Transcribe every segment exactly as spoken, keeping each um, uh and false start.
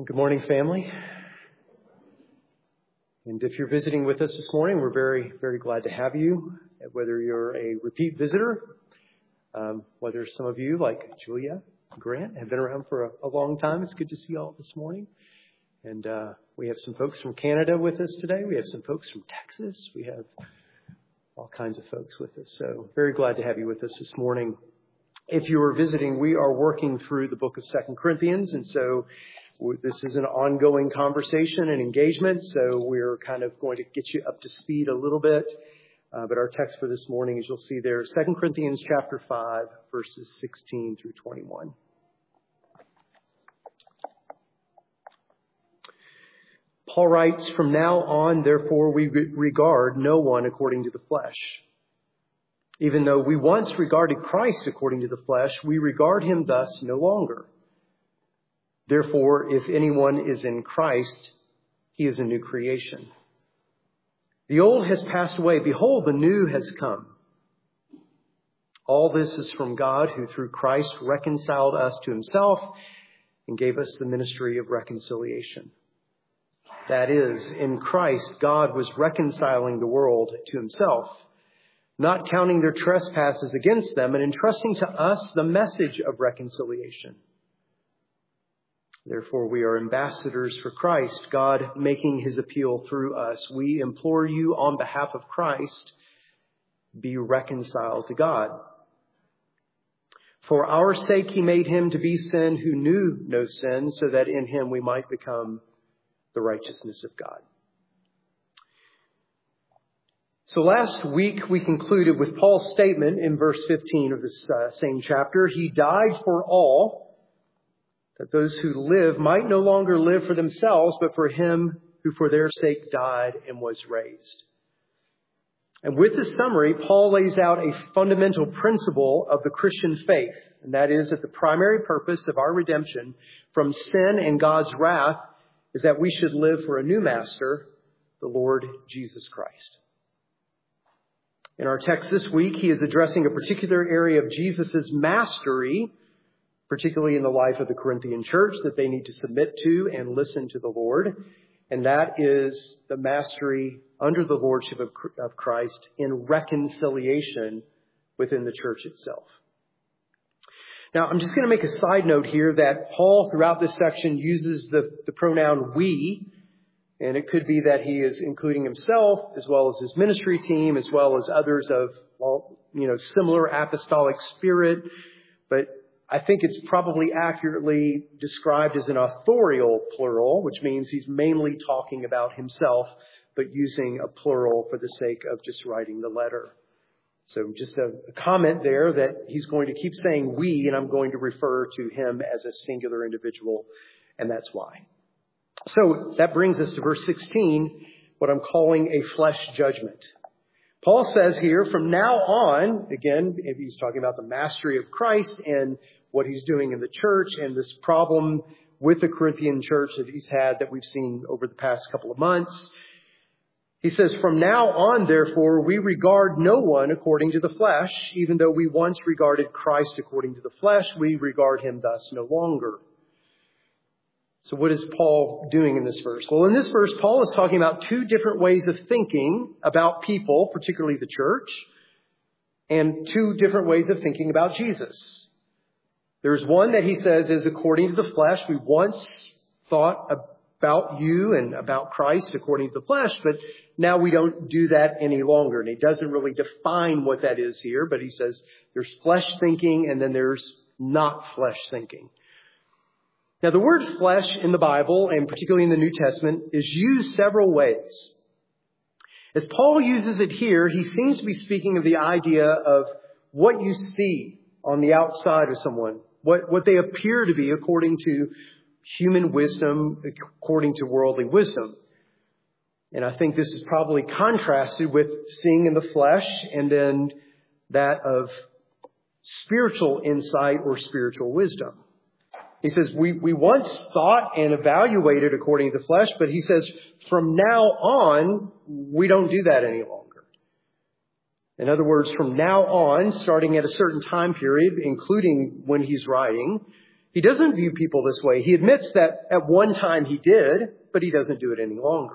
Well, good morning, family. And if you're visiting with us this morning, we're very, very glad to have you. Whether you're a repeat visitor, um, whether some of you, like Julia, Grant, have been around for a, a long time, it's good to see you all this morning. And uh, we have some folks from Canada with us today. We have some folks from Texas. We have all kinds of folks with us. So very glad to have you with us this morning. If you are visiting, we are working through the book of Second Corinthians, and so this is an ongoing conversation and engagement, so we're kind of going to get you up to speed a little bit. Uh, but our text for this morning, as you'll see there, Second Corinthians chapter five, verses sixteen through twenty-one. Paul writes, "From now on, therefore, we regard no one according to the flesh. Even though we once regarded Christ according to the flesh, we regard him thus no longer. Therefore, if anyone is in Christ, he is a new creation. The old has passed away. Behold, the new has come. All this is from God, who through Christ reconciled us to himself and gave us the ministry of reconciliation. That is, in Christ, God was reconciling the world to himself, not counting their trespasses against them, and entrusting to us the message of reconciliation. Therefore, we are ambassadors for Christ, God making his appeal through us. We implore you on behalf of Christ, be reconciled to God. For our sake he made him to be sin who knew no sin, so that in him we might become the righteousness of God." So last week we concluded with Paul's statement in verse fifteen of this uh, same chapter. He died for all, that those who live might no longer live for themselves, but for him who for their sake died and was raised. And with this summary, Paul lays out a fundamental principle of the Christian faith, and that is that the primary purpose of our redemption from sin and God's wrath is that we should live for a new master, the Lord Jesus Christ. In our text this week, he is addressing a particular area of Jesus' mastery, particularly in the life of the Corinthian church, that they need to submit to and listen to the Lord. And that is the mastery under the lordship of, of Christ in reconciliation within the church itself. Now, I'm just going to make a side note here that Paul, throughout this section, uses the, the pronoun we. And it could be that he is including himself, as well as his ministry team, as well as others of, well, you know, similar apostolic spirit. But I think it's probably accurately described as an authorial plural, which means he's mainly talking about himself, but using a plural for the sake of just writing the letter. So just a, a comment there that he's going to keep saying we, and I'm going to refer to him as a singular individual, and that's why. So that brings us to verse sixteen, what I'm calling a flesh judgment. Paul says here, from now on, again, if he's talking about the mastery of Christ and what he's doing in the church and this problem with the Corinthian church that he's had that we've seen over the past couple of months. He says, from now on, therefore, we regard no one according to the flesh, even though we once regarded Christ according to the flesh, we regard him thus no longer. So what is Paul doing in this verse? Well, in this verse, Paul is talking about two different ways of thinking about people, particularly the church, and two different ways of thinking about Jesus. There's one that he says is according to the flesh. We once thought about you and about Christ according to the flesh, but now we don't do that any longer. And he doesn't really define what that is here, but he says there's flesh thinking and then there's not flesh thinking. Now, the word flesh in the Bible, and particularly in the New Testament, is used several ways. As Paul uses it here, he seems to be speaking of the idea of what you see on the outside of someone, what, what they appear to be according to human wisdom, according to worldly wisdom. And I think this is probably contrasted with seeing in the flesh and then that of spiritual insight or spiritual wisdom. He says, we, we once thought and evaluated according to the flesh, but he says, from now on, we don't do that any longer. In other words, from now on, starting at a certain time period, including when he's writing, He doesn't view people this way. He admits that at one time he did, but he doesn't do it any longer.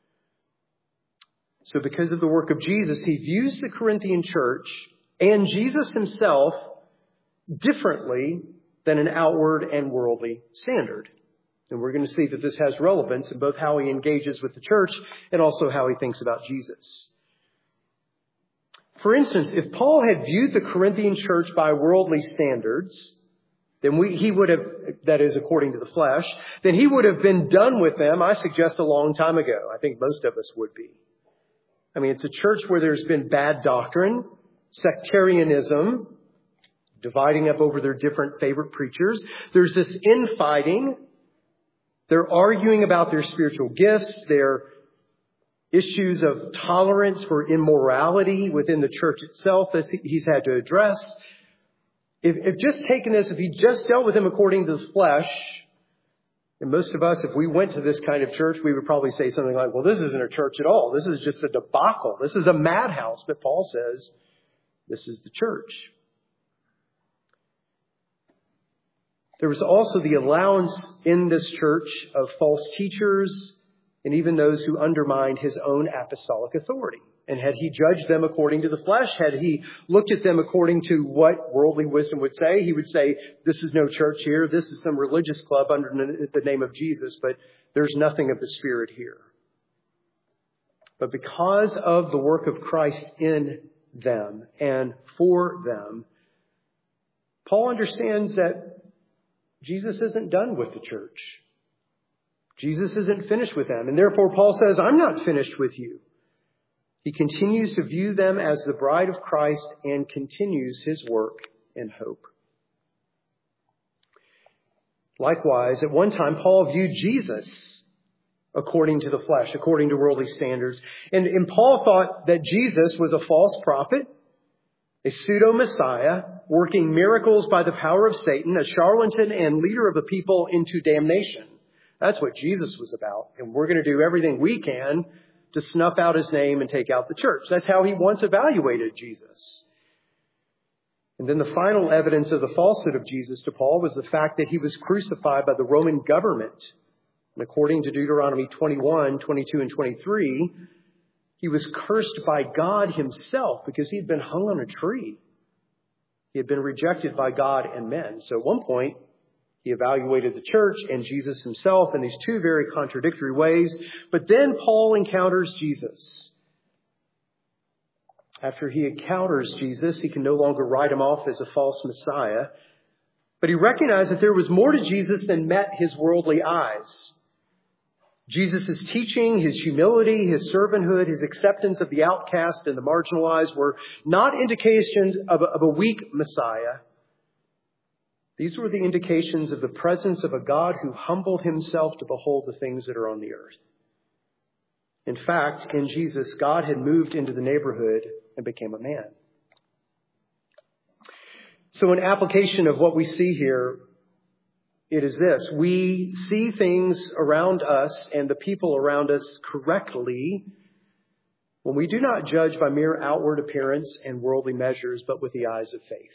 So because of the work of Jesus, he views the Corinthian church and Jesus himself differently than an outward and worldly standard. And we're going to see that this has relevance in both how he engages with the church and also how he thinks about Jesus. For instance, if Paul had viewed the Corinthian church by worldly standards, then we, he would have, that is according to the flesh, then he would have been done with them, I suggest, a long time ago. I think most of us would be. I mean, it's a church where there's been bad doctrine, sectarianism, dividing up over their different favorite preachers. There's this infighting. They're arguing about their spiritual gifts, their issues of tolerance for immorality within the church itself that he's had to address. If, if just taken this, if he just dealt with them according to the flesh, and most of us, if we went to this kind of church, we would probably say something like, well, this isn't a church at all. This is just a debacle. This is a madhouse. But Paul says, this is the church. There was also the allowance in this church of false teachers and even those who undermined his own apostolic authority. And had he judged them according to the flesh, had he looked at them according to what worldly wisdom would say, he would say, this is no church here. This is some religious club under the name of Jesus, but there's nothing of the Spirit here. But because of the work of Christ in them and for them, Paul understands that Jesus isn't done with the church. Jesus isn't finished with them. And therefore, Paul says, I'm not finished with you. He continues to view them as the bride of Christ and continues his work in hope. Likewise, at one time, Paul viewed Jesus according to the flesh, according to worldly standards. And, and Paul thought that Jesus was a false prophet, a pseudo-Messiah, working miracles by the power of Satan, a charlatan and leader of the people into damnation. That's what Jesus was about. And we're going to do everything we can to snuff out his name and take out the church. That's how he once evaluated Jesus. And then the final evidence of the falsehood of Jesus to Paul was the fact that he was crucified by the Roman government. And according to Deuteronomy twenty-one, twenty-two, and twenty-three, he was cursed by God himself because he had been hung on a tree. He had been rejected by God and men. So at one point, he evaluated the church and Jesus himself in these two very contradictory ways. But then Paul encounters Jesus. After he encounters Jesus, he can no longer write him off as a false Messiah. But he recognized that there was more to Jesus than met his worldly eyes. Jesus' teaching, his humility, his servanthood, his acceptance of the outcast and the marginalized were not indications of a, of a weak Messiah. These were the indications of the presence of a God who humbled himself to behold the things that are on the earth. In fact, in Jesus, God had moved into the neighborhood and became a man. So an application of what we see here, it is this. We see things around us and the people around us correctly when we do not judge by mere outward appearance and worldly measures, but with the eyes of faith.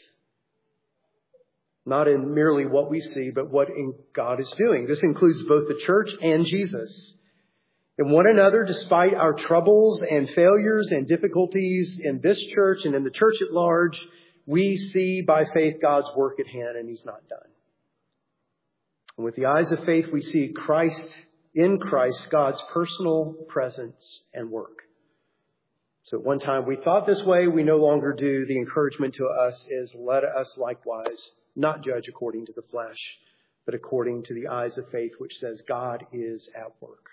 Not in merely what we see, but what God is doing. This includes both the church and Jesus. In one another, despite our troubles and failures and difficulties in this church and in the church at large, we see by faith God's work at hand, and he's not done. And with the eyes of faith, we see Christ, in Christ, God's personal presence and work. So at one time we thought this way, we no longer do. The encouragement to us is, let us likewise not judge according to the flesh, but according to the eyes of faith, which says God is at work.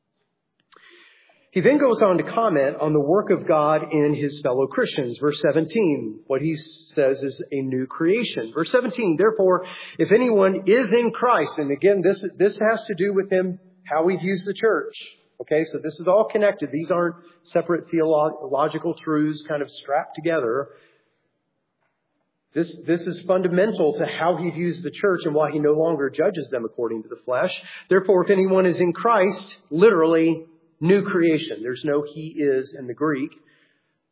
He then goes on to comment on the work of God in his fellow Christians. Verse seventeen, what he says is a new creation. Verse seventeen, therefore, if anyone is in Christ, and again, this, this has to do with him, how he views the church. Okay, so this is all connected. These aren't separate theological truths kind of strapped together. This, this is fundamental to how he views the church and why he no longer judges them according to the flesh. Therefore, if anyone is in Christ, literally, new creation. There's no he is in the Greek.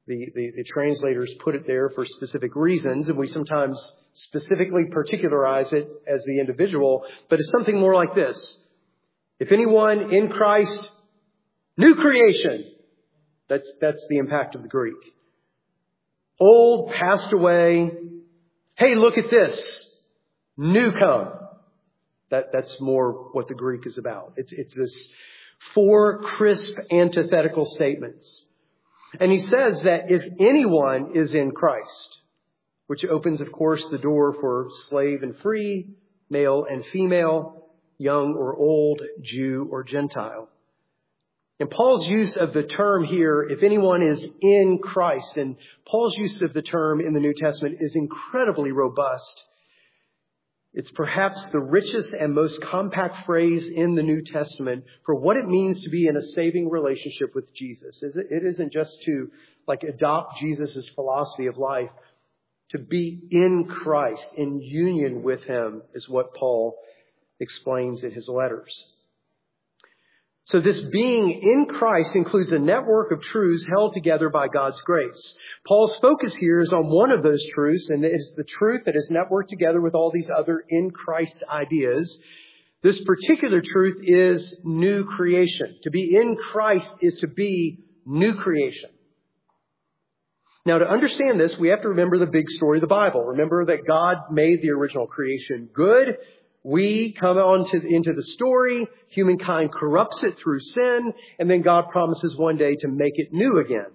The, the, the translators put it there for specific reasons, and we sometimes specifically particularize it as the individual, but it's something more like this. If anyone in Christ, new creation. That's, that's the impact of the Greek. Old, passed away. Hey, look at this. New come. That, that's more what the Greek is about. It's, it's this four crisp antithetical statements. And he says that if anyone is in Christ, which opens, of course, the door for slave and free, male and female, young or old, Jew or Gentile. And Paul's use of the term here, if anyone is in Christ, and Paul's use of the term in the New Testament is incredibly robust. It's perhaps the richest and most compact phrase in the New Testament for what it means to be in a saving relationship with Jesus. It isn't just to like adopt Jesus' philosophy of life. To be in Christ, in union with Him, is what Paul explains in his letters. So this being in Christ includes a network of truths held together by God's grace. Paul's focus here is on one of those truths, and it's the truth that is networked together with all these other in Christ ideas. This particular truth is new creation. To be in Christ is to be new creation. Now, to understand this, we have to remember the big story of the Bible. Remember that God made the original creation good. We come on to, into the story. Humankind corrupts it through sin. And then God promises one day to make it new again.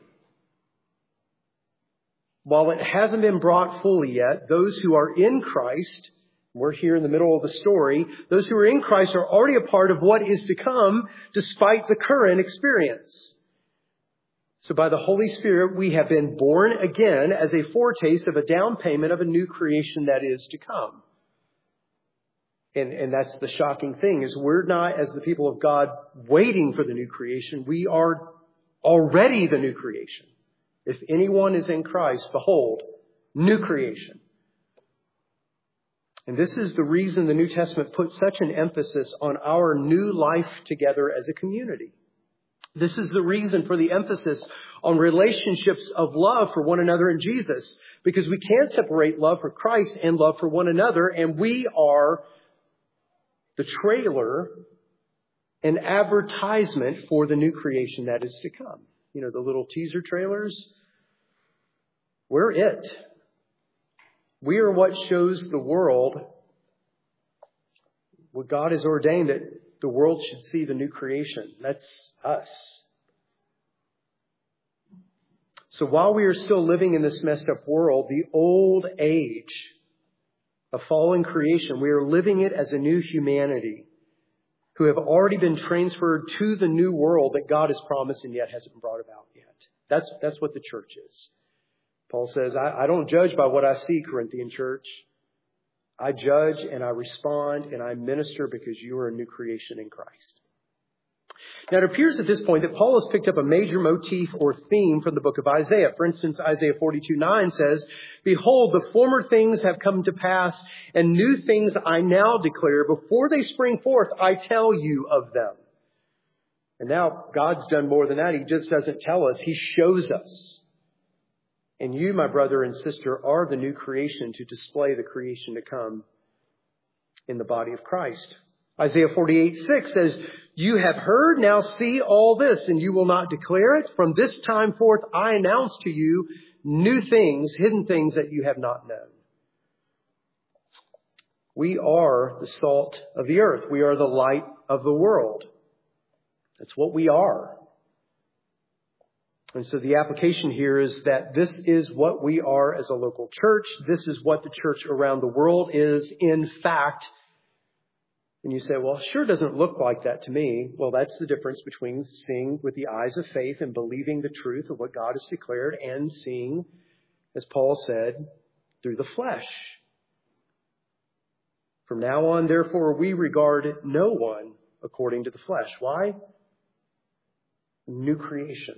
While it hasn't been brought fully yet, those who are in Christ, we're here in the middle of the story, those who are in Christ are already a part of what is to come despite the current experience. So by the Holy Spirit, we have been born again as a foretaste of a down payment of a new creation that is to come. And, and that's the shocking thing, is we're not, as the people of God, waiting for the new creation. We are already the new creation. If anyone is in Christ, behold, new creation. And this is the reason the New Testament puts such an emphasis on our new life together as a community. This is the reason for the emphasis on relationships of love for one another in Jesus. Because we can't separate love for Christ and love for one another. And we are the trailer, an advertisement for the new creation that is to come. You know, the little teaser trailers. We're it. We are what shows the world what God has ordained that the world should see the new creation. That's us. So while we are still living in this messed up world, the old age of fallen creation, we are living it as a new humanity who have already been transferred to the new world that God has promised and yet hasn't brought about yet. That's, that's what the church is. Paul says, I, I don't judge by what I see, Corinthian church. I judge and I respond and I minister because you are a new creation in Christ. Now, it appears at this point that Paul has picked up a major motif or theme from the book of Isaiah. For instance, Isaiah forty-two nine says, Behold, the former things have come to pass, and new things I now declare. Before they spring forth, I tell you of them. And now God's done more than that. He just doesn't tell us. He shows us. And you, my brother and sister, are the new creation to display the creation to come in the body of Christ. Isaiah forty-eight six says, You have heard, now see all this, and you will not declare it. From this time forth, I announce to you new things, hidden things that you have not known. We are the salt of the earth. We are the light of the world. That's what we are. And so the application here is that this is what we are as a local church. This is what the church around the world is, in fact. And you say, well, sure doesn't look like that to me. Well, that's the difference between seeing with the eyes of faith and believing the truth of what God has declared and seeing, as Paul said, through the flesh. From now on, therefore, we regard no one according to the flesh. Why? New creation.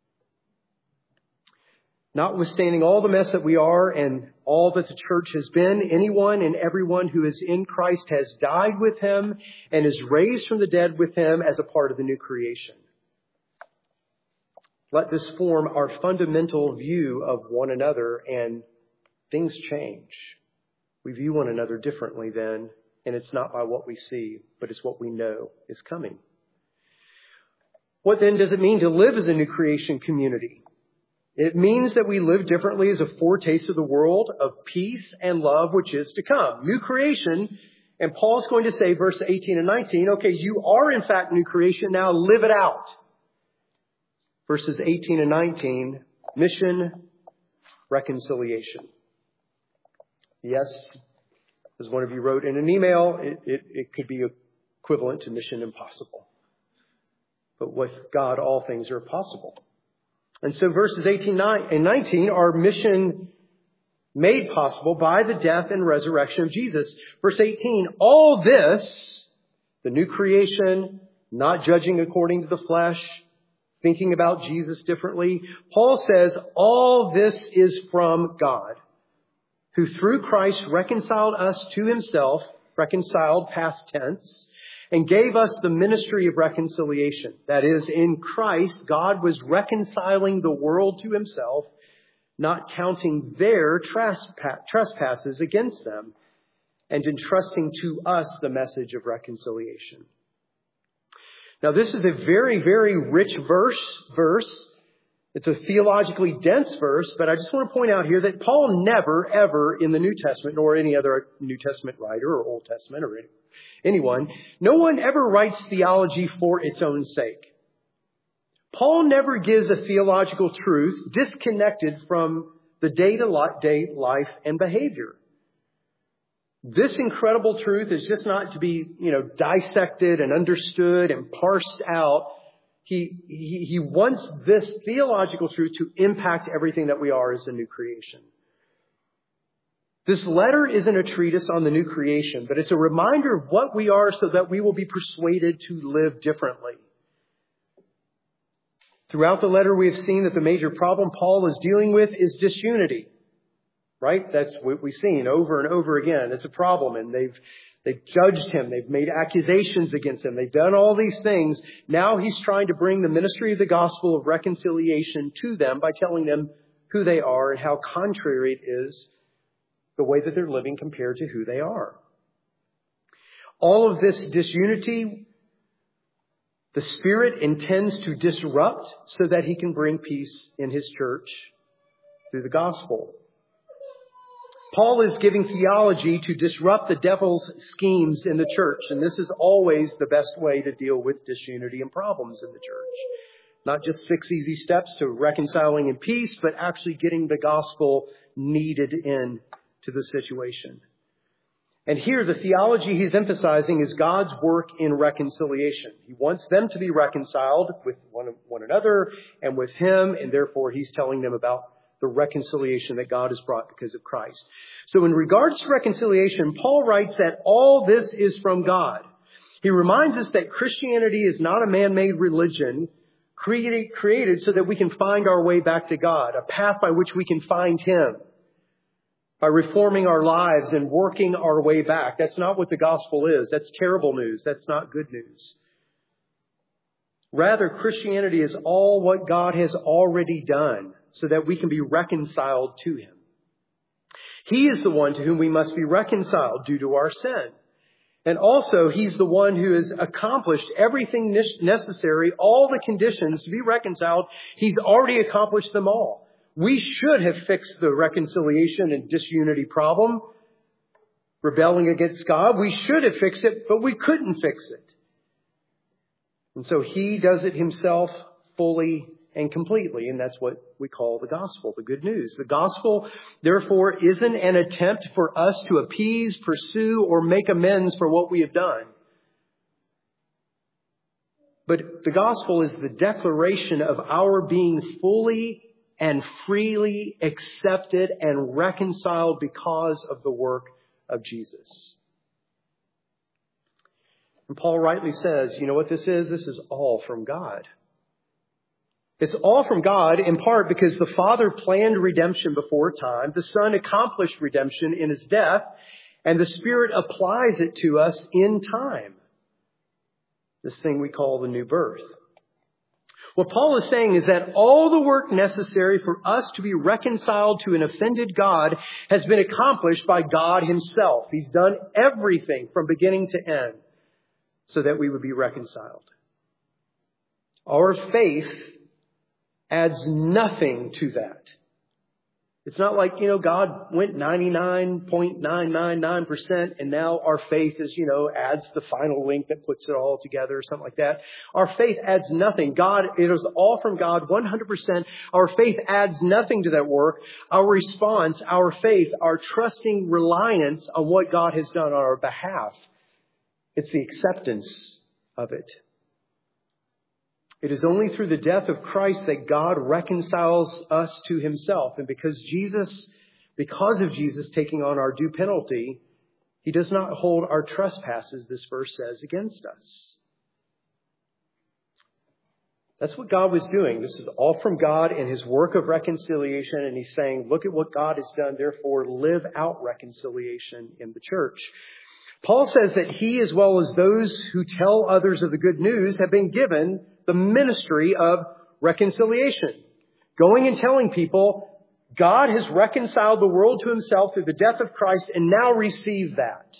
Notwithstanding all the mess that we are and all that the church has been, anyone and everyone who is in Christ has died with him and is raised from the dead with him as a part of the new creation. Let this form our fundamental view of one another, and things change. We view one another differently then, and it's not by what we see, but it's what we know is coming. What then does it mean to live as a new creation community? It means that we live differently as a foretaste of the world of peace and love which is to come. New creation, and Paul's going to say, verse eighteen and nineteen, okay, you are in fact new creation, now live it out. Verses eighteen and nineteen, mission, reconciliation. Yes, as one of you wrote in an email, it, it, it could be equivalent to mission impossible. But with God, all things are possible. And so verses eighteen and nineteen are mission made possible by the death and resurrection of Jesus. Verse eighteen, all this, the new creation, not judging according to the flesh, thinking about Jesus differently. Paul says all this is from God, who through Christ reconciled us to himself, reconciled past tense, and gave us the ministry of reconciliation. That is, in Christ, God was reconciling the world to himself, not counting their trespasses against them, and entrusting to us the message of reconciliation. Now, this is a very, very rich verse. verse. It's a theologically dense verse, but I just want to point out here that Paul never, ever in the New Testament, nor any other New Testament writer or Old Testament or anyone, no one ever writes theology for its own sake. Paul never gives a theological truth disconnected from the day-to-day life and behavior. This incredible truth is just not to be, you know, dissected and understood and parsed out. He, he, he wants this theological truth to impact everything that we are as a new creation. This letter isn't a treatise on the new creation, but it's a reminder of what we are so that we will be persuaded to live differently. Throughout the letter, we have seen that the major problem Paul is dealing with is disunity. Right? That's what we've seen over and over again. It's a problem, and they've they've judged him. They've made accusations against him. They've done all these things. Now he's trying to bring the ministry of the gospel of reconciliation to them by telling them who they are and how contrary it is the way that they're living compared to who they are. All of this disunity, the Spirit intends to disrupt so that he can bring peace in his church through the gospel. Paul is giving theology to disrupt the devil's schemes in the church. And this is always the best way to deal with disunity and problems in the church. Not just six easy steps to reconciling and peace, but actually getting the gospel kneaded in to the situation. And here the theology he's emphasizing is God's work in reconciliation. He wants them to be reconciled with one, one another and with him. And therefore he's telling them about the reconciliation that God has brought because of Christ. So in regards to reconciliation, Paul writes that all this is from God. He reminds us that Christianity is not a man-made religion created, created so that we can find our way back to God, a path by which we can find him by reforming our lives and working our way back. That's not what the gospel is. That's terrible news. That's not good news. Rather, Christianity is all what God has already done, so that we can be reconciled to him. He is the one to whom we must be reconciled due to our sin. And also, he's the one who has accomplished everything necessary, all the conditions to be reconciled. He's already accomplished them all. We should have fixed the reconciliation and disunity problem, rebelling against God. We should have fixed it, but we couldn't fix it. And so he does it himself fully and completely. And that's what we call the gospel, the good news. The gospel, therefore, isn't an attempt for us to appease, pursue, or make amends for what we have done. But the gospel is the declaration of our being fully and freely accepted and reconciled because of the work of Jesus. And Paul rightly says, you know what this is? This is all from God. It's all from God, in part because the Father planned redemption before time. The Son accomplished redemption in his death, and the Spirit applies it to us in time. This thing we call the new birth. What Paul is saying is that all the work necessary for us to be reconciled to an offended God has been accomplished by God himself. He's done everything from beginning to end so that we would be reconciled. Our faith adds nothing to that. It's not like, you know, God went ninety-nine point nine nine nine percent and now our faith is, you know, adds the final link that puts it all together or something like that. Our faith adds nothing. God, it is all from God, one hundred percent. Our faith adds nothing to that work. Our response, our faith, our trusting reliance on what God has done on our behalf. It's the acceptance of it. It is only through the death of Christ that God reconciles us to himself. And because Jesus, because of Jesus taking on our due penalty, he does not hold our trespasses, this verse says, against us. That's what God was doing. This is all from God and his work of reconciliation. And he's saying, look at what God has done. Therefore, live out reconciliation in the church. Paul says that he, as well as those who tell others of the good news, have been given the ministry of reconciliation. Going and telling people, God has reconciled the world to himself through the death of Christ, and now receive that.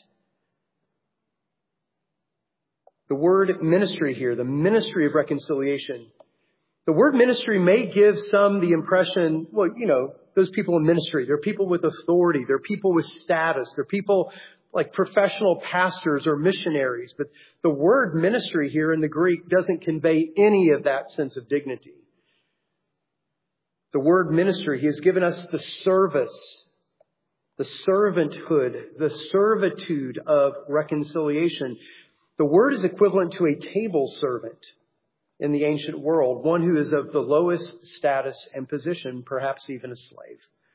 The word ministry here, the ministry of reconciliation. The word ministry may give some the impression, well, you know, those people in ministry, they're people with authority, they're people with status, they're people like professional pastors or missionaries. But the word ministry here in the Greek doesn't convey any of that sense of dignity. The word ministry, he has given us the service, the servanthood, the servitude of reconciliation. The word is equivalent to a table servant in the ancient world, one who is of the lowest status and position, perhaps even a slave.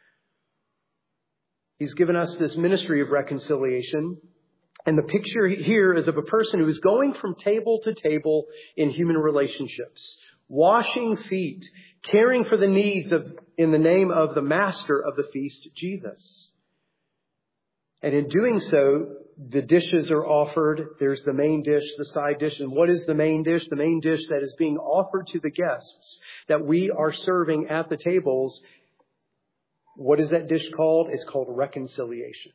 He's given us this ministry of reconciliation. And the picture here is of a person who is going from table to table in human relationships, washing feet, caring for the needs of, in the name of the master of the feast, Jesus. And in doing so, the dishes are offered. There's the main dish, the side dish. And what is the main dish? The main dish that is being offered to the guests that we are serving at the tables. What is that dish called? It's called reconciliation.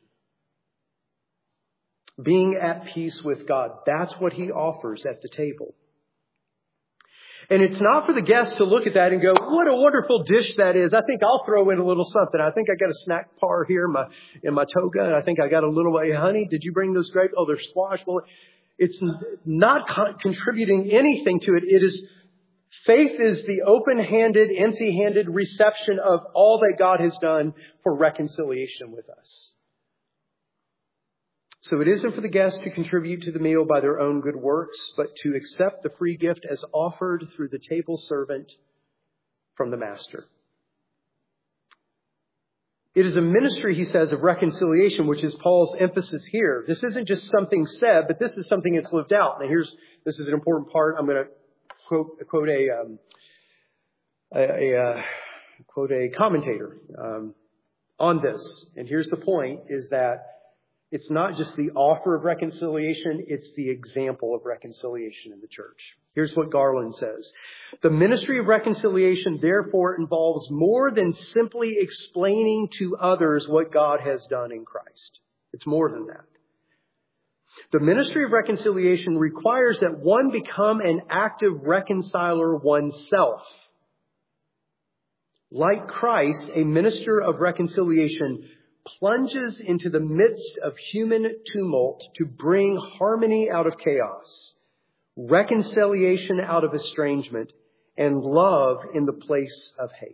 Being at peace with God. That's what he offers at the table. And it's not for the guests to look at that and go, what a wonderful dish that is. I think I'll throw in a little something. I think I got a snack bar here in my, in my toga. And I think I got a little, hey, honey, did you bring those grapes? Oh, they're squash. Well, it's not con- contributing anything to it. It is Faith is the open-handed, empty-handed reception of all that God has done for reconciliation with us. So it isn't for the guests to contribute to the meal by their own good works, but to accept the free gift as offered through the table servant from the master. It is a ministry, he says, of reconciliation, which is Paul's emphasis here. This isn't just something said, but this is something that's lived out. Now here's, this is an important part. I'm going to Quote, quote a, um, a, a uh, quote a commentator um, on this. And here's the point, is that it's not just the offer of reconciliation, it's the example of reconciliation in the church. Here's what Garland says. The ministry of reconciliation, therefore, involves more than simply explaining to others what God has done in Christ. It's more than that. The ministry of reconciliation requires that one become an active reconciler oneself. Like Christ, a minister of reconciliation plunges into the midst of human tumult to bring harmony out of chaos, reconciliation out of estrangement, and love in the place of hate.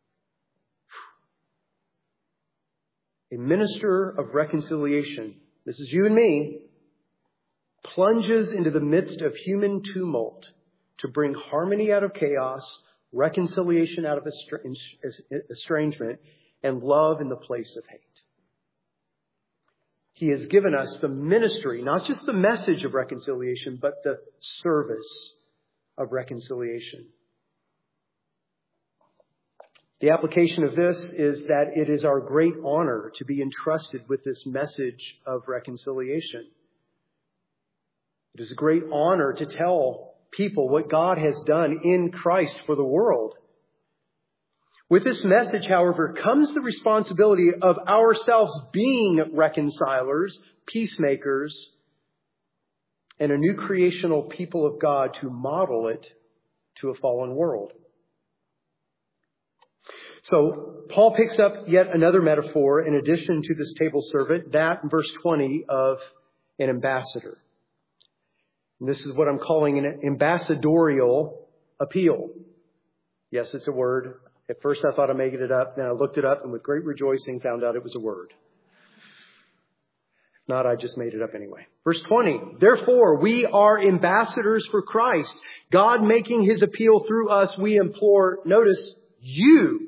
A minister of reconciliation, this is you and me, plunges into the midst of human tumult to bring harmony out of chaos, reconciliation out of estrangement, and love in the place of hate. He has given us the ministry, not just the message of reconciliation, but the service of reconciliation. The application of this is that it is our great honor to be entrusted with this message of reconciliation. It is a great honor to tell people, what God has done in Christ for the world. With this message, however, comes the responsibility of ourselves being reconcilers, peacemakers, and a new creational people of God to model it to a fallen world. So Paul picks up yet another metaphor in addition to this table servant, that in verse twenty of an ambassador. And this is what I'm calling an ambassadorial appeal. Yes, it's a word. At first I thought I made it up. Then I looked it up and with great rejoicing found out it was a word. If not, I just made it up anyway. Verse twenty, therefore we are ambassadors for Christ. God making his appeal through us, we implore, notice, you,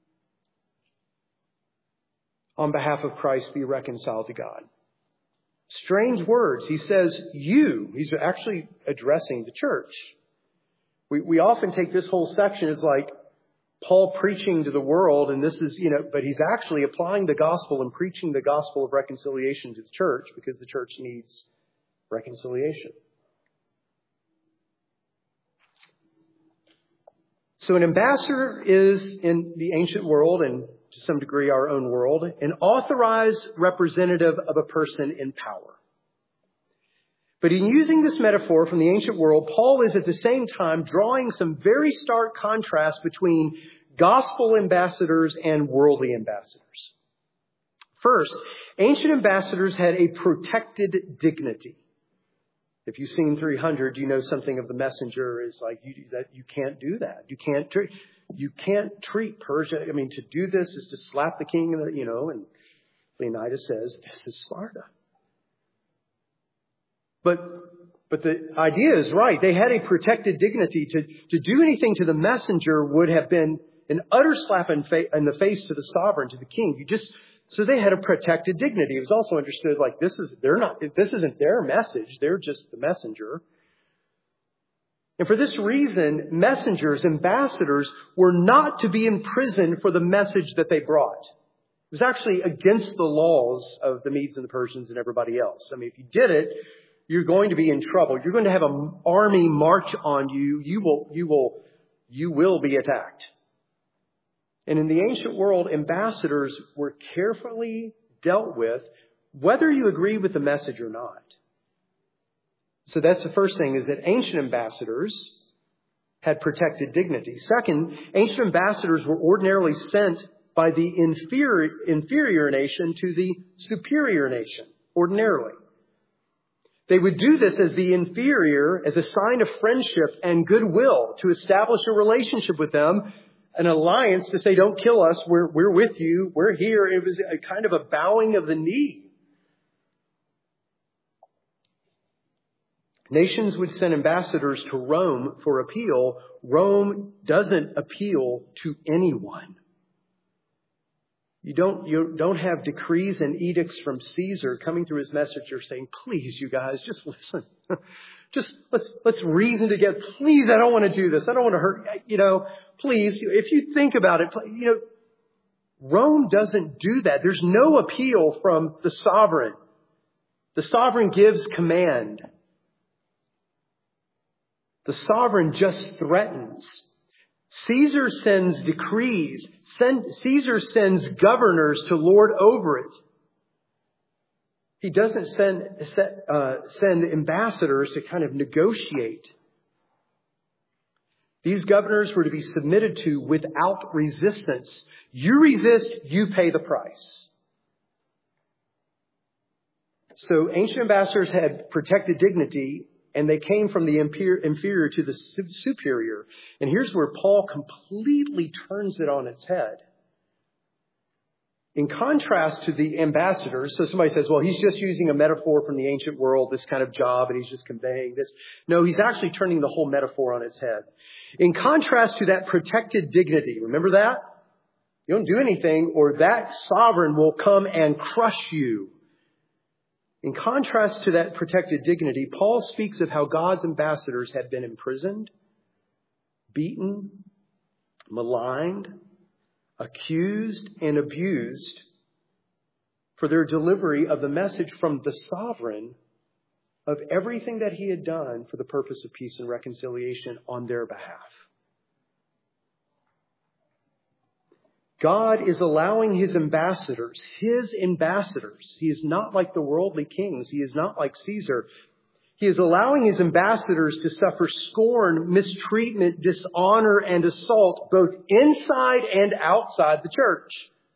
on behalf of Christ, be reconciled to God. Strange words. He says, you. He's actually addressing the church. We, we often take this whole section as like Paul preaching to the world, and this is, you know, but he's actually applying the gospel and preaching the gospel of reconciliation to the church because the church needs reconciliation. So an ambassador is, in the ancient world, and to some degree our own world, an authorized representative of a person in power. But in using this metaphor from the ancient world, Paul is at the same time drawing some very stark contrast between gospel ambassadors and worldly ambassadors. First, ancient ambassadors had a protected dignity. If you've seen three hundred, you know something of the messenger is like you, that you can't do that. You can't treat, you can't treat Persia. I mean, to do this is to slap the king, you know, and Leonidas says, this is Sparta. But but the idea is right. They had a protected dignity. To, to do anything to the messenger would have been an utter slap in, fa- in the face to the sovereign, to the king. You just so they had a protected dignity. It was also understood like this is they're not this isn't their message. They're just the messenger. And for this reason, messengers, ambassadors were not to be imprisoned for the message that they brought. It was actually against the laws of the Medes and the Persians and everybody else. I mean, if you did it, you're going to be in trouble. You're going to have an army march on you. You will, you will, you will be attacked. And in the ancient world, ambassadors were carefully dealt with, whether you agree with the message or not. So that's the first thing, is that ancient ambassadors had protected dignity. Second, ancient ambassadors were ordinarily sent by the inferior, inferior nation to the superior nation, ordinarily. They would do this as the inferior, as a sign of friendship and goodwill, to establish a relationship with them, an alliance to say, don't kill us, we're, we're with you, we're here. It was a kind of a bowing of the knee. Nations would send ambassadors to Rome for appeal. Rome doesn't appeal to anyone. You don't, you don't have decrees and edicts from Caesar coming through his messenger saying, please, you guys, just listen. Just let's, let's reason together. Please, I don't want to do this. I don't want to hurt, you know, please, if you think about it, you know, Rome doesn't do that. There's no appeal from the sovereign. The sovereign gives command. The sovereign just threatens. Caesar sends decrees. Caesar sends governors to lord over it. He doesn't send, uh, send ambassadors to kind of negotiate. These governors were to be submitted to without resistance. You resist, you pay the price. So ancient ambassadors had protected dignity, and they came from the inferior to the superior. And here's where Paul completely turns it on its head. In contrast to the ambassadors, so somebody says, well, he's just using a metaphor from the ancient world, this kind of job, and he's just conveying this. No, he's actually turning the whole metaphor on its head. In contrast to that protected dignity, remember that? You don't do anything, or that sovereign will come and crush you. In contrast to that protected dignity, Paul speaks of how God's ambassadors had been imprisoned, beaten, maligned, accused, and abused for their delivery of the message from the sovereign of everything that he had done for the purpose of peace and reconciliation on their behalf. God is allowing his ambassadors, his ambassadors. He is not like the worldly kings. He is not like Caesar. He is allowing his ambassadors to suffer scorn, mistreatment, dishonor, and assault both inside and outside the church.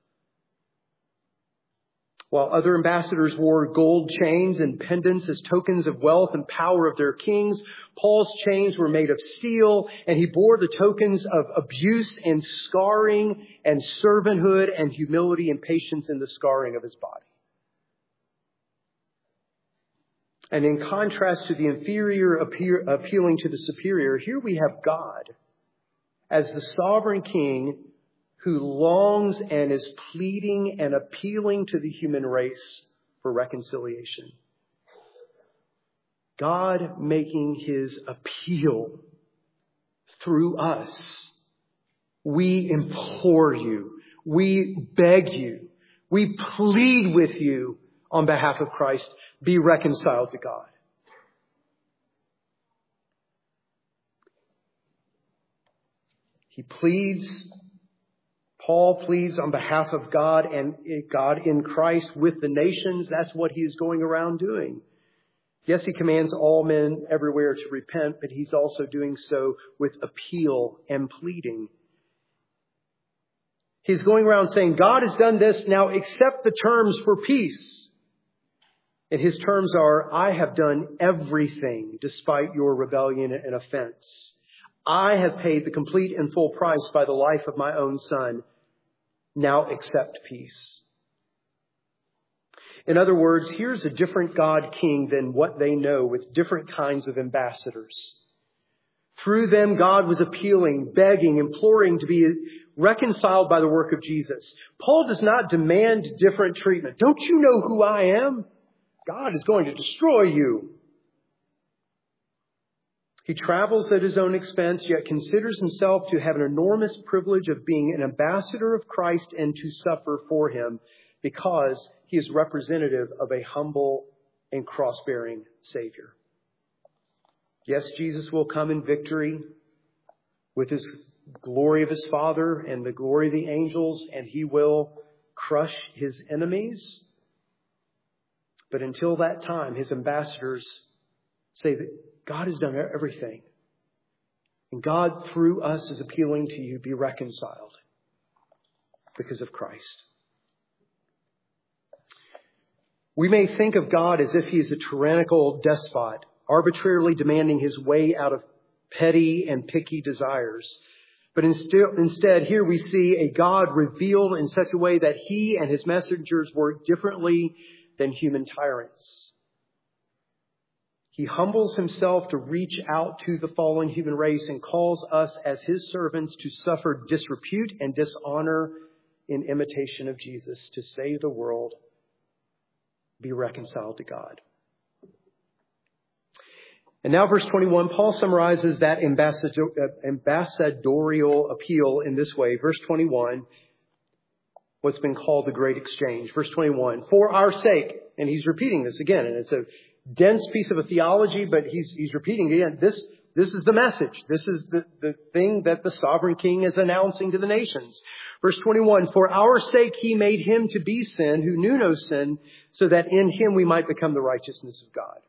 While other ambassadors wore gold chains and pendants as tokens of wealth and power of their kings, Paul's chains were made of steel, and he bore the tokens of abuse and scarring and servanthood and humility and patience in the scarring of his body. And in contrast to the inferior appear, appealing to the superior, here we have God as the sovereign king who longs and is pleading and appealing to the human race for reconciliation. God making his appeal through us. We implore you. We beg you. We plead with you on behalf of Christ. Be reconciled to God. He pleads Paul pleads on behalf of God and God in Christ with the nations. That's what he is going around doing. Yes, he commands all men everywhere to repent, but he's also doing so with appeal and pleading. He's going around saying, God has done this, now accept the terms for peace. And his terms are, I have done everything despite your rebellion and offense. I have paid the complete and full price by the life of my own son. Now accept peace. In other words, here's a different God king than what they know with different kinds of ambassadors. Through them, God was appealing, begging, imploring to be reconciled by the work of Jesus. Paul does not demand different treatment. Don't you know who I am? God is going to destroy you. He travels at his own expense, yet considers himself to have an enormous privilege of being an ambassador of Christ and to suffer for him because he is representative of a humble and cross-bearing Savior. Yes, Jesus will come in victory with his glory of his Father and the glory of the angels, and he will crush his enemies. But until that time, his ambassadors say that God has done everything. And God, through us, is appealing to you, be reconciled because of Christ. We may think of God as if he is a tyrannical despot, arbitrarily demanding his way out of petty and picky desires. But instead, here we see a God revealed in such a way that he and his messengers work differently than human tyrants. He humbles himself to reach out to the fallen human race and calls us as his servants to suffer disrepute and dishonor in imitation of Jesus, to save the world, be reconciled to God. And now verse twenty-one, Paul summarizes that ambassador, uh, ambassadorial appeal in this way. Verse twenty-one, what's been called the Great Exchange. Verse twenty-one, for our sake, and he's repeating this again, and it's a dense piece of a theology, but he's he's repeating again. This this is the message. This is the, the thing that the sovereign king is announcing to the nations. Verse twenty-one, for our sake he made him to be sin who knew no sin, so that in him we might become the righteousness of God.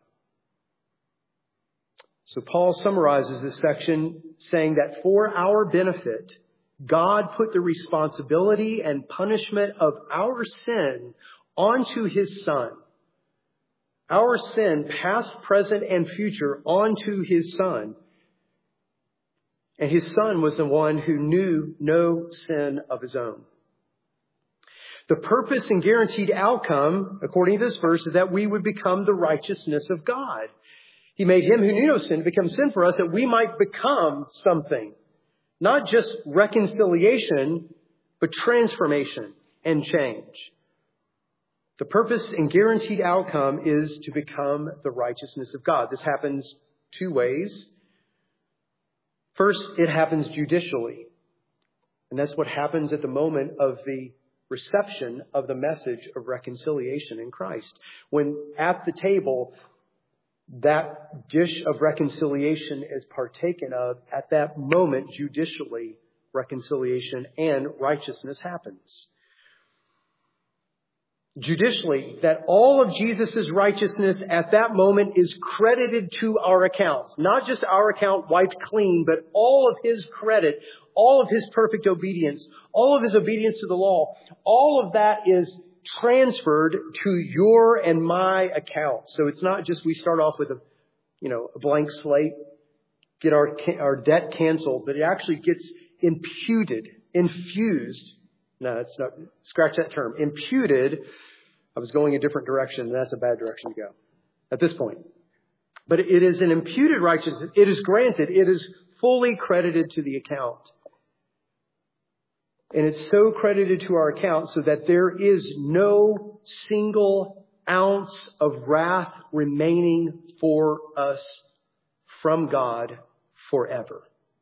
So Paul summarizes this section saying that for our benefit, God put the responsibility and punishment of our sin onto his Son. Our sin, past, present, and future, onto his Son. And his Son was the one who knew no sin of his own. The purpose and guaranteed outcome, according to this verse, is that we would become the righteousness of God. He made him who knew no sin become sin for us that we might become something. Not just reconciliation, but transformation and change. The purpose and guaranteed outcome is to become the righteousness of God. This happens two ways. First, it happens judicially. And that's what happens at the moment of the reception of the message of reconciliation in Christ. When at the table, that dish of reconciliation is partaken of, at that moment, judicially, reconciliation and righteousness happens. Judicially, that all of Jesus' righteousness at that moment is credited to our accounts. Not just our account wiped clean, but all of His credit, all of His perfect obedience, all of His obedience to the law, all of that is transferred to your and my account. So it's not just we start off with a, you know, a blank slate, get our our debt canceled, but it actually gets imputed, infused. No, it's not. Scratch that term. Imputed. I was going a different direction, and that's a bad direction to go at this point. But it is an imputed righteousness. It is granted. It is fully credited to the account. And it's so credited to our account so that there is no single ounce of wrath remaining for us from God forever.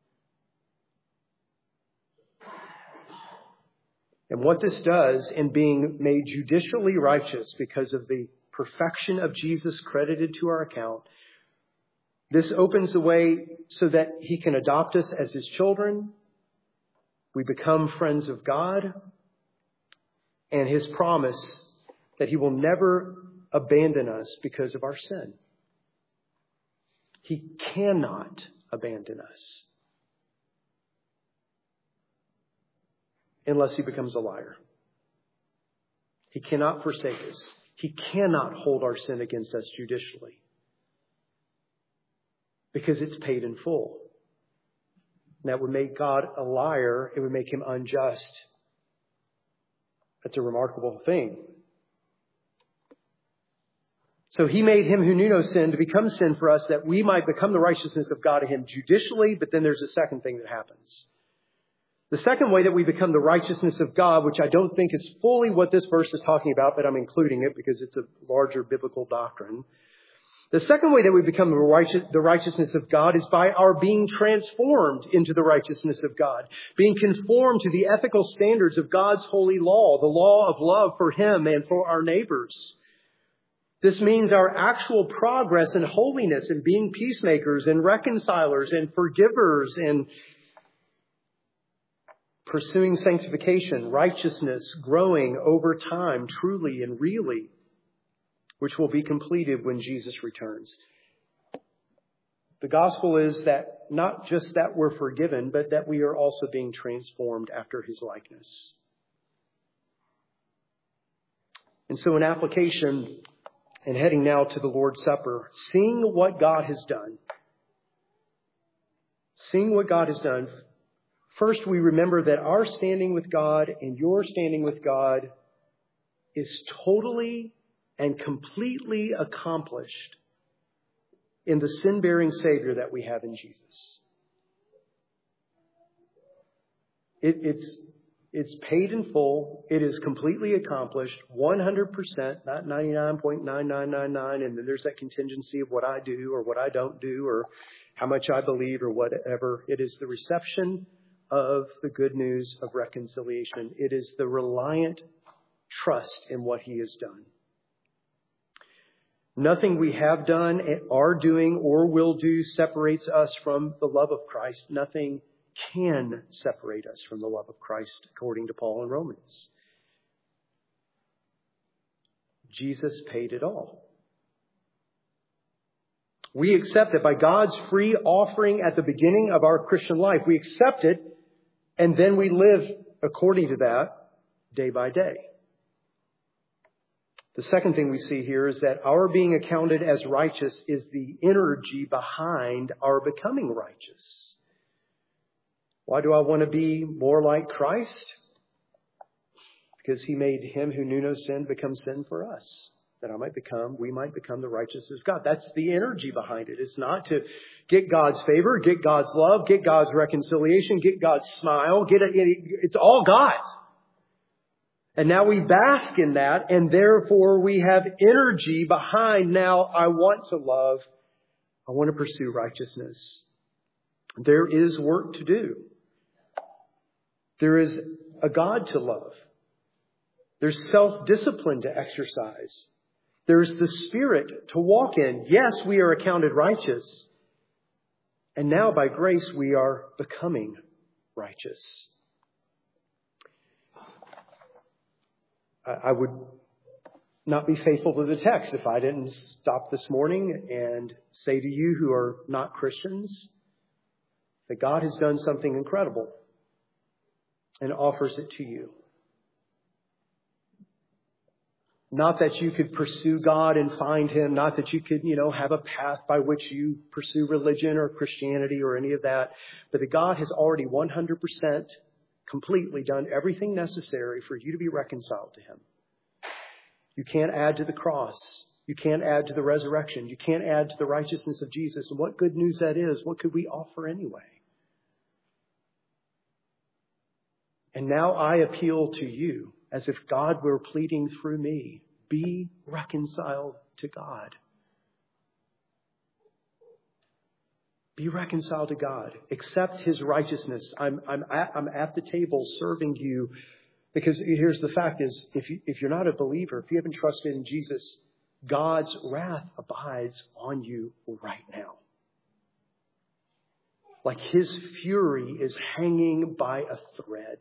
And what this does in being made judicially righteous because of the perfection of Jesus credited to our account, this opens the way so that He can adopt us as His children. We become friends of God, and His promise that He will never abandon us because of our sin. He cannot abandon us unless He becomes a liar. He cannot forsake us. He cannot hold our sin against us judicially because it's paid in full. And that would make God a liar. It would make Him unjust. That's a remarkable thing. So He made Him who knew no sin to become sin for us that we might become the righteousness of God in Him judicially. But then there's a second thing that happens. The second way that we become the righteousness of God, which I don't think is fully what this verse is talking about, but I'm including it because it's a larger biblical doctrine. The second way that we become the righteous, the righteousness of God is by our being transformed into the righteousness of God, being conformed to the ethical standards of God's holy law, the law of love for Him and for our neighbors. This means our actual progress in holiness and being peacemakers and reconcilers and forgivers and pursuing sanctification, righteousness, growing over time, truly and really, which will be completed when Jesus returns. The gospel is that not just that we're forgiven, but that we are also being transformed after His likeness. And so in application, and heading now to the Lord's Supper, seeing what God has done, seeing what God has done, first we remember that our standing with God and your standing with God is totally and completely accomplished in the sin-bearing Savior that we have in Jesus. It, it's, it's paid in full. It is completely accomplished, one hundred percent, not ninety-nine point nine nine nine nine, and then there's that contingency of what I do or what I don't do or how much I believe or whatever. It is the reception of the good news of reconciliation. It is the reliant trust in what He has done. Nothing we have done, are doing, or will do separates us from the love of Christ. Nothing can separate us from the love of Christ, according to Paul in Romans. Jesus paid it all. We accept it by God's free offering at the beginning of our Christian life. We accept it, and then we live according to that day by day. The second thing we see here is that our being accounted as righteous is the energy behind our becoming righteous. Why do I want to be more like Christ? Because He made Him who knew no sin become sin for us, that I might become, we might become the righteousness of God. That's the energy behind it. It's not to get God's favor, get God's love, get God's reconciliation, get God's smile. Get it. It's all God. And now we bask in that, and therefore we have energy behind, now I want to love, I want to pursue righteousness. There is work to do. There is a God to love. There's self-discipline to exercise. There's the Spirit to walk in. Yes, we are accounted righteous. And now by grace we are becoming righteous. I would not be faithful to the text if I didn't stop this morning and say to you who are not Christians that God has done something incredible and offers it to you. Not that you could pursue God and find Him. Not that you could, you know, have a path by which you pursue religion or Christianity or any of that. But that God has already one hundred percent completely done everything necessary for you to be reconciled to Him. You can't add to the cross. You can't add to the resurrection. You can't add to the righteousness of Jesus. And what good news that is. What could we offer anyway? And now I appeal to you as if God were pleading through me. Be reconciled to God. Be reconciled to God. Accept His righteousness. I'm, I'm, at, I'm at the table serving you because here's the fact is, if, you, if you're not a believer, if you haven't trusted in Jesus, God's wrath abides on you right now. Like His fury is hanging by a thread.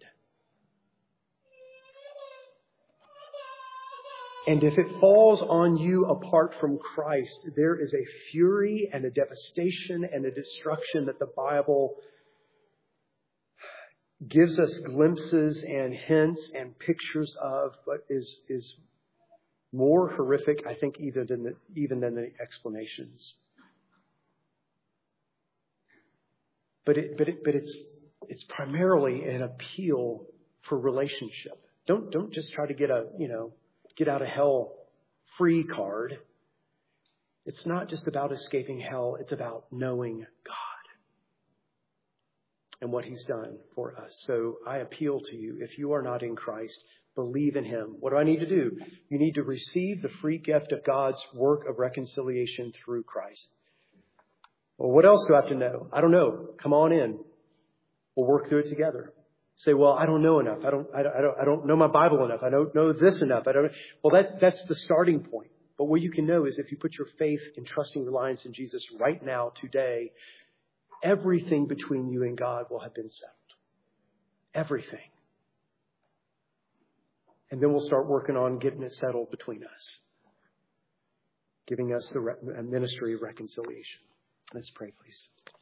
And if it falls on you apart from Christ, there is a fury and a devastation and a destruction that the Bible gives us glimpses and hints and pictures of, but is is more horrific, I think, even than the, even than the explanations. But it, but it, but it's it's primarily an appeal for relationship. Don't don't just try to get a you know. get out of hell free card. It's not just about escaping hell. It's about knowing God and what He's done for us. So I appeal to you, if you are not in Christ, believe in Him. What do I need to do? You need to receive the free gift of God's work of reconciliation through Christ. Well, what else do I have to know? I don't know. Come on in. We'll work through it together. Say, well, I don't know enough. I don't, I don't, I don't, I don't know my Bible enough. I don't know this enough. I don't. Well, that's that's the starting point. But what you can know is if you put your faith and trusting reliance in Jesus right now, today, everything between you and God will have been settled. Everything. And then we'll start working on getting it settled between us, giving us the re- ministry of reconciliation. Let's pray, please.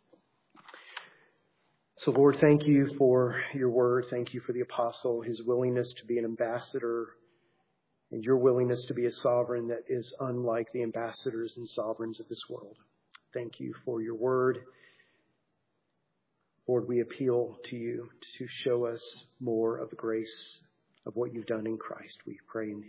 So, Lord, thank you for your word. Thank you for the apostle, his willingness to be an ambassador, and your willingness to be a sovereign that is unlike the ambassadors and sovereigns of this world. Thank you for your word. Lord, we appeal to you to show us more of the grace of what you've done in Christ. We pray in